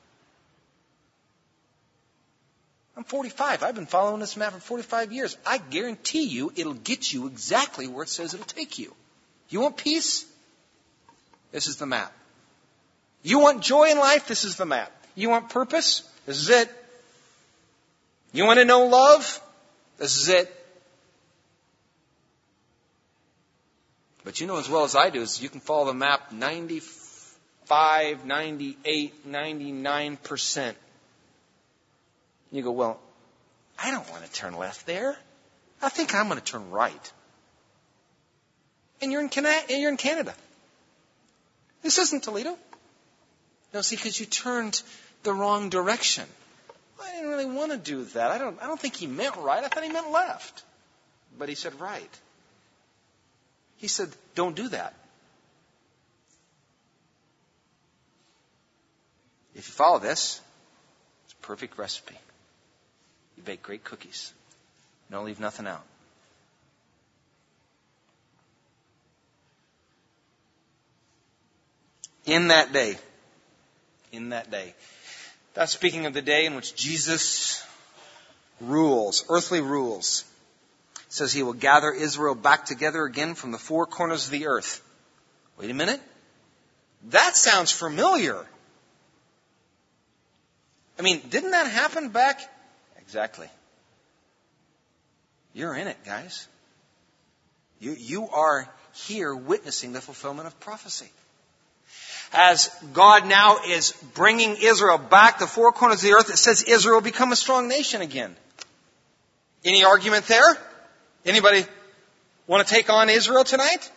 I'm forty-five. I've been following this map for forty-five years. I guarantee you it'll get you exactly where it says it'll take you. You want peace? This is the map. You want joy in life? This is the map. You want purpose? This is it. You want to know love? This is it. But you know as well as I do is you can follow the map ninety-five, ninety-eight, ninety-nine percent. You go, well, I don't want to turn left there. I think I'm going to turn right. And you're in Canada. You're in Canada. This isn't Toledo. No, see, because you turned the wrong direction. I didn't really want to do that. I don't, I don't think he meant right. I thought he meant left. But he said right. He said, don't do that. If you follow this, it's a perfect recipe. You bake great cookies. Don't leave nothing out. In that day, in that day, that's speaking of the day in which Jesus rules, earthly rules. It says he will gather Israel back together again from the four corners of the earth. Wait a minute. That sounds familiar. I mean, didn't that happen back? Exactly. You're in it, guys. You, you are here witnessing the fulfillment of prophecy. As God now is bringing Israel back to four corners of the earth, it says Israel will become a strong nation again. Any argument there? Anybody want to take on Israel tonight?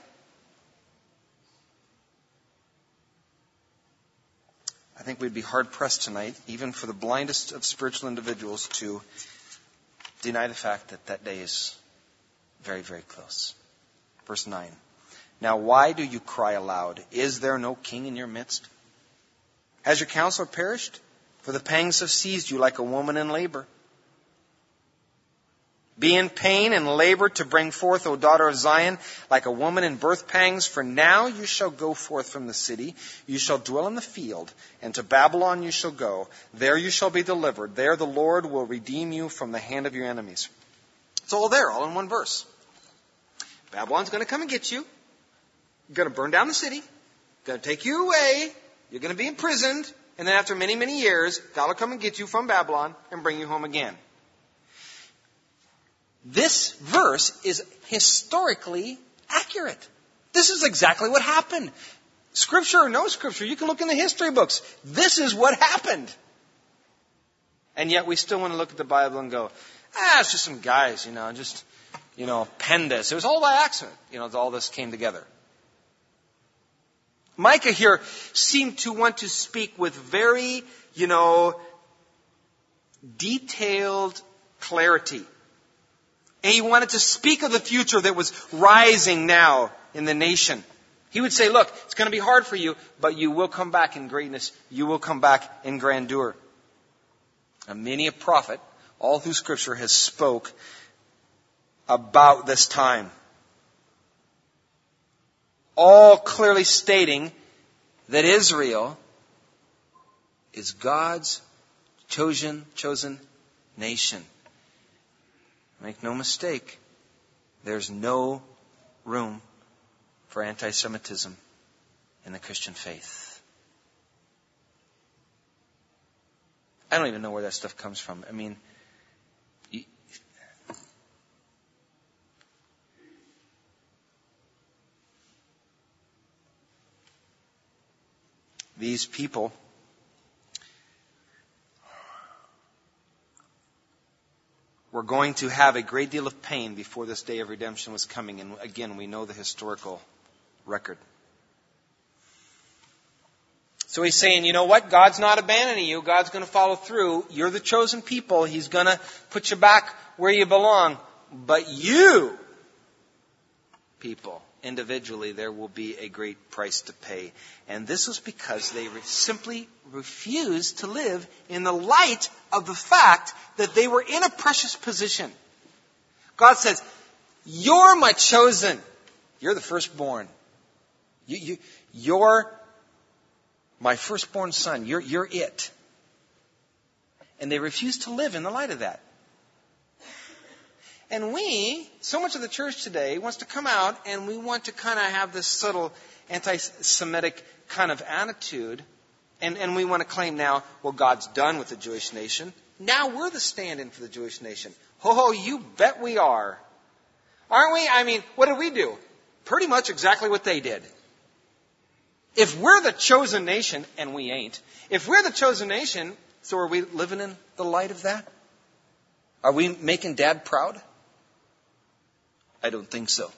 I think we'd be hard-pressed tonight, even for the blindest of spiritual individuals, to deny the fact that that day is very, very close. Verse nine. Now why do you cry aloud? Is there no king in your midst? Has your counselor perished? For the pangs have seized you like a woman in labor. Be in pain and labor to bring forth, O daughter of Zion, like a woman in birth pangs. For now you shall go forth from the city. You shall dwell in the field. And to Babylon you shall go. There you shall be delivered. There the Lord will redeem you from the hand of your enemies. It's all there, all in one verse. Babylon's going to come and get you. Going to burn down the city. Going to take you away. You're going to be imprisoned. And then after many, many years, God will come and get you from Babylon and bring you home again. This verse is historically accurate. This is exactly what happened. Scripture or no scripture, you can look in the history books. This is what happened. And yet we still want to look at the Bible and go, ah, it's just some guys, you know, just, you know, penned this. It was all by accident, you know, all this came together. Micah here seemed to want to speak with very, you know, detailed clarity. And he wanted to speak of the future that was rising now in the nation. He would say, look, it's going to be hard for you, but you will come back in greatness. You will come back in grandeur. And many a prophet, all through Scripture, has spoke about this time. All clearly stating that Israel is God's chosen, chosen nation. Make no mistake, there's no room for anti-Semitism in the Christian faith. I don't even know where that stuff comes from. I mean, these people were going to have a great deal of pain before this day of redemption was coming. And again, we know the historical record. So he's saying, you know what? God's not abandoning you. God's going to follow through. You're the chosen people. He's going to put you back where you belong. But you, people, individually, there will be a great price to pay. And this was because they simply refused to live in the light of the fact that they were in a precious position. God says, you're my chosen. You're the firstborn. You, you, you're my firstborn son. You're, you're it. And they refused to live in the light of that. And we, so much of the church today wants to come out and we want to kind of have this subtle anti-Semitic kind of attitude. And, and we want to claim now, well, God's done with the Jewish nation. Now we're the stand-in for the Jewish nation. Ho ho, you bet we are. Aren't we? I mean, what did we do? Pretty much exactly what they did. If we're the chosen nation, and we ain't, if we're the chosen nation, so are we living in the light of that? Are we making Dad proud? I don't think so.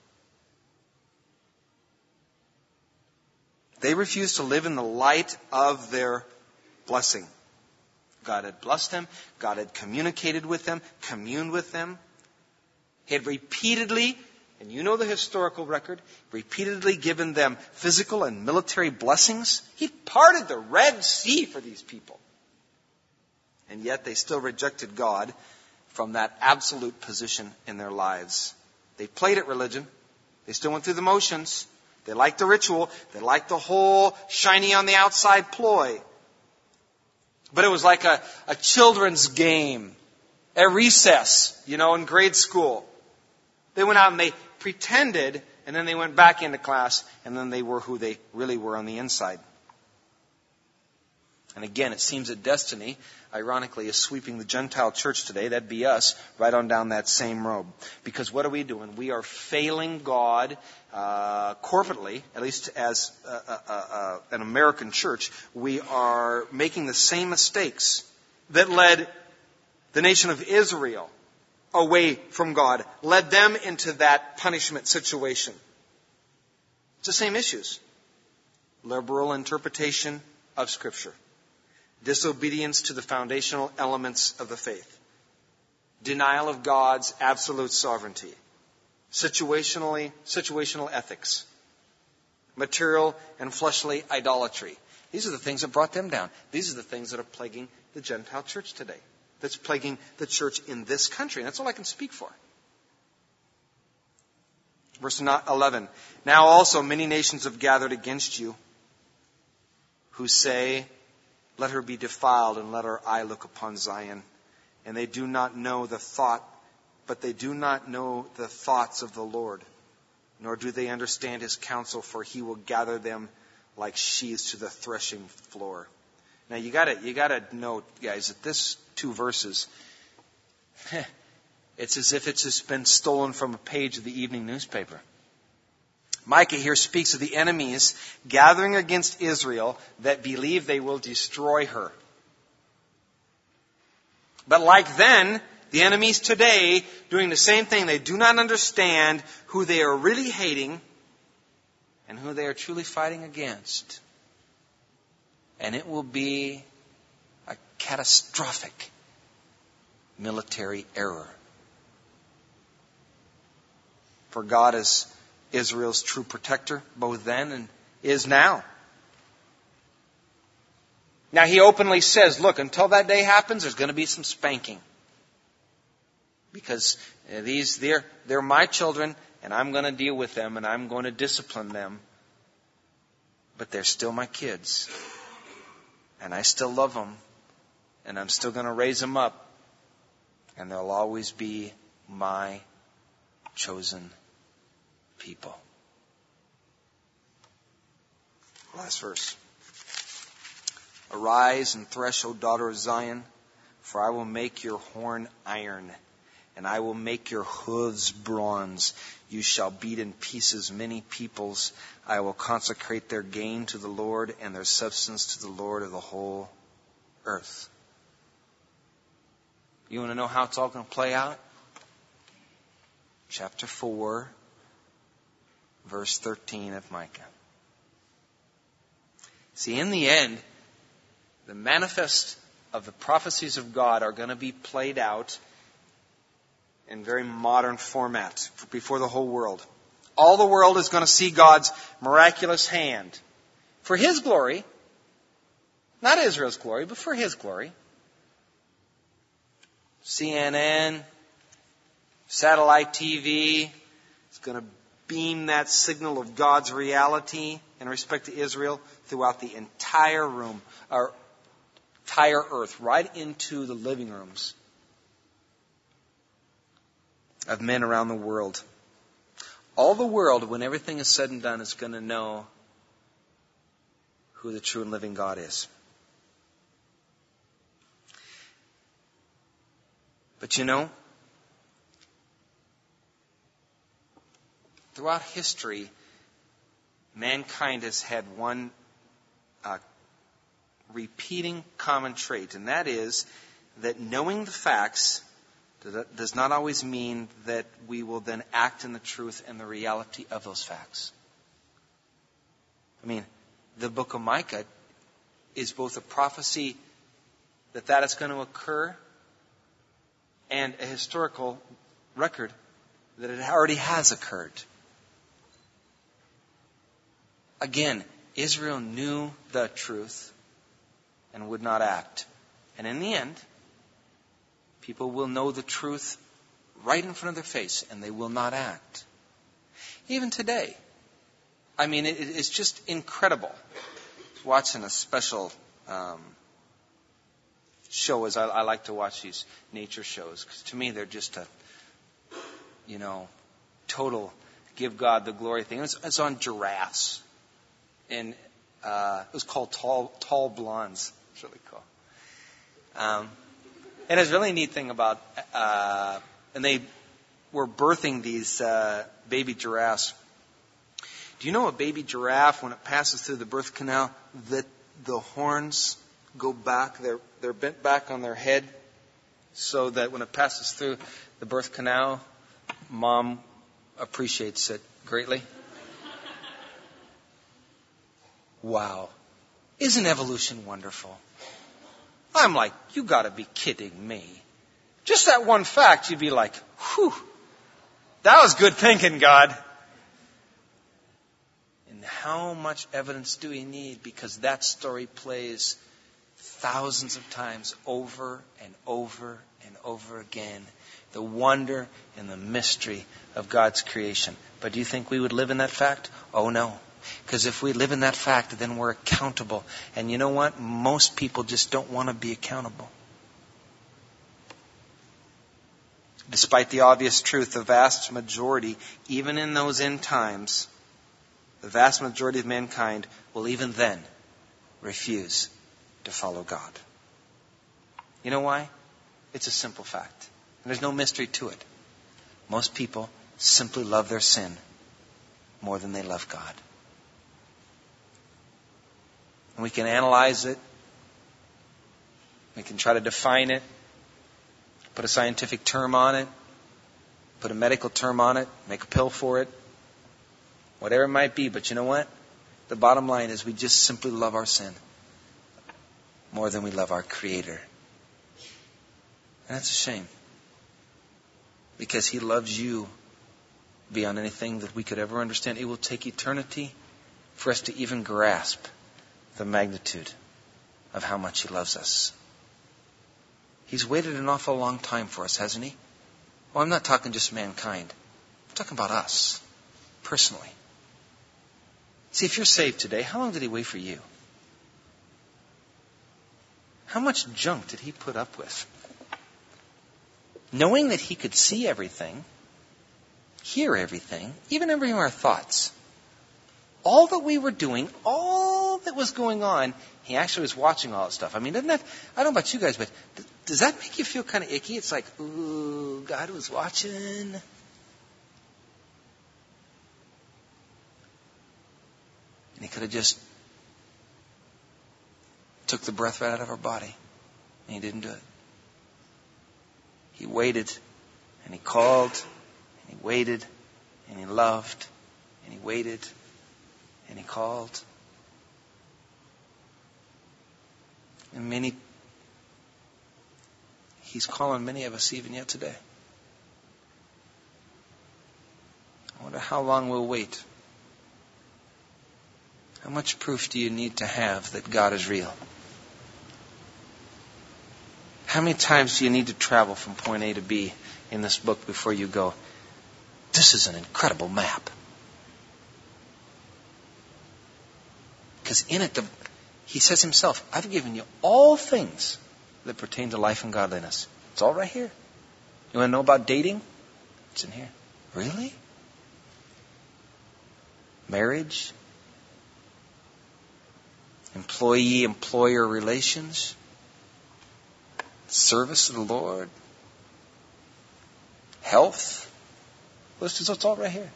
They refused to live in the light of their blessing. God had blessed them. God had communicated with them, communed with them. He had repeatedly, and you know the historical record, repeatedly given them physical and military blessings. He parted the Red Sea for these people. And yet they still rejected God from that absolute position in their lives. They played at religion. They still went through the motions. They liked the ritual. They liked the whole shiny on the outside ploy. But it was like a, a children's game at recess, you know, in grade school. They went out and they pretended, and then they went back into class, and then they were who they really were on the inside. And again, it seems that destiny, ironically, is sweeping the Gentile church today. That'd be us, right on down that same road. Because what are we doing? We are failing God uh, corporately, at least as uh, uh, uh, an American church. We are making the same mistakes that led the nation of Israel away from God, led them into that punishment situation. It's the same issues. Liberal interpretation of Scripture. Disobedience to the foundational elements of the faith. Denial of God's absolute sovereignty. Situationally, situational ethics. Material and fleshly idolatry. These are the things that brought them down. These are the things that are plaguing the Gentile church today. That's plaguing the church in this country. And that's all I can speak for. Verse eleven. Now also many nations have gathered against you, who say, let her be defiled and let her eye look upon Zion. And they do not know the thought, but they do not know the thoughts of the Lord, nor do they understand his counsel, for he will gather them like sheaves to the threshing floor. Now you gotta, you gotta note, guys, that this two verses, it's as if it's just been stolen from a page of the evening newspaper. Micah here speaks of the enemies gathering against Israel that believe they will destroy her. But like then, the enemies today doing the same thing. They do not understand who they are really hating and who they are truly fighting against. And it will be a catastrophic military error. For God is Israel's true protector, both then and is now. Now he openly says, look, until that day happens, there's going to be some spanking. Because these, they're, they're my children, and I'm going to deal with them, and I'm going to discipline them. But they're still my kids. And I still love them. And I'm still going to raise them up. And they'll always be my chosen people. Last verse. Arise and thresh, O daughter of Zion, for I will make your horn iron and I will make your hooves bronze. You shall beat in pieces many peoples. I will consecrate their gain to the Lord and their substance to the Lord of the whole earth. You want to know how it's all going to play out? Chapter four, verse thirteen of Micah. See, in the end, the manifest of the prophecies of God are going to be played out in very modern format before the whole world. All the world is going to see God's miraculous hand for His glory. Not Israel's glory, but for His glory. C N N, satellite T V is going to beam that signal of God's reality in respect to Israel throughout the entire room, or entire earth, right into the living rooms of men around the world. All the world, when everything is said and done, is going to know who the true and living God is. But you know, throughout history, mankind has had one uh, repeating common trait, and that is that knowing the facts does not always mean that we will then act in the truth and the reality of those facts. I mean, the book of Micah is both a prophecy that that is going to occur and a historical record that it already has occurred. Again, Israel knew the truth and would not act. And in the end, people will know the truth right in front of their face, and they will not act. Even today. I mean, it, it's just incredible. I was watching a special um, show, as I, I like to watch these nature shows, because to me they're just a, you know, total give God the glory thing. It's, it's on giraffes. And uh, it was called Tall, Tall Blondes. It's really cool. Um, And it's a really neat thing about, uh, and they were birthing these uh, baby giraffes. Do you know a baby giraffe, when it passes through the birth canal, that the horns go back, they're, they're bent back on their head, so that when it passes through the birth canal, mom appreciates it greatly? Wow. Isn't evolution wonderful? I'm like, you got to be kidding me. Just that one fact, you'd be like, whew, that was good thinking, God. And how much evidence do we need? Because that story plays thousands of times over and over and over again. The wonder and the mystery of God's creation. But do you think we would live in that fact? Oh, no. Because if we live in that fact, then we're accountable. And you know what? Most people just don't want to be accountable. Despite the obvious truth, the vast majority, even in those end times, the vast majority of mankind will even then refuse to follow God. You know why? It's a simple fact. And there's no mystery to it. Most people simply love their sin more than they love God. And we can analyze it. We can try to define it. Put a scientific term on it. Put a medical term on it. Make a pill for it. Whatever it might be. But you know what? The bottom line is we just simply love our sin more than we love our Creator. And that's a shame. Because He loves you beyond anything that we could ever understand. It will take eternity for us to even grasp the magnitude of how much He loves us. He's waited an awful long time for us, hasn't He? Well, I'm not talking just mankind. I'm talking about us, personally. See, if you're saved today, how long did He wait for you? How much junk did He put up with? Knowing that He could see everything, hear everything, even every of our thoughts. All that we were doing, all that was going on, He actually was watching all that stuff. I mean, doesn't that, I don't know about you guys, but does that make you feel kind of icky? It's like, ooh, God was watching. And he could have just took the breath right out of our body. And he didn't do it. He waited, and he called, and he waited, and he loved, and he waited, and he called. And many, he's calling many of us even yet today. I wonder how long we'll wait. How much proof do you need to have that God is real? How many times do you need to travel from point A to B in this book before you go, this is an incredible map? Because in it, the, he says himself, I've given you all things that pertain to life and godliness. It's all right here. You want to know about dating? It's in here. Really? Marriage? Employee-employer relations? Service to the Lord? Health? Listen, it's all right here.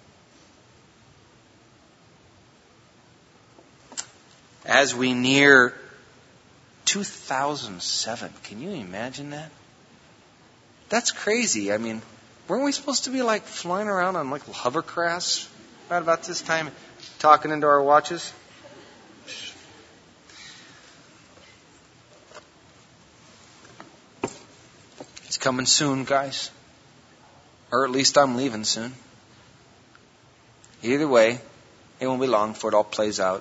As we near two thousand seven, can you imagine that? That's crazy. I mean, weren't we supposed to be like flying around on like hovercrafts right about this time, talking into our watches? It's coming soon, guys. Or at least I'm leaving soon. Either way, it won't be long before it all plays out.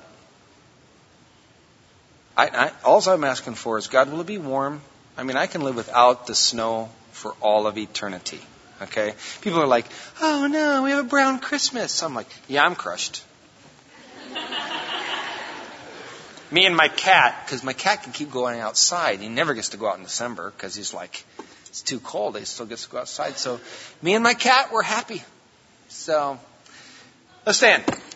I, I, all I'm asking for is, God, will it be warm? I mean, I can live without the snow for all of eternity. Okay? People are like, oh no, we have a brown Christmas. I'm like, yeah, I'm crushed. Me and my cat, because my cat can keep going outside. He never gets to go out in December because he's like, it's too cold. He still gets to go outside. So me and my cat, we're happy. So let's stand.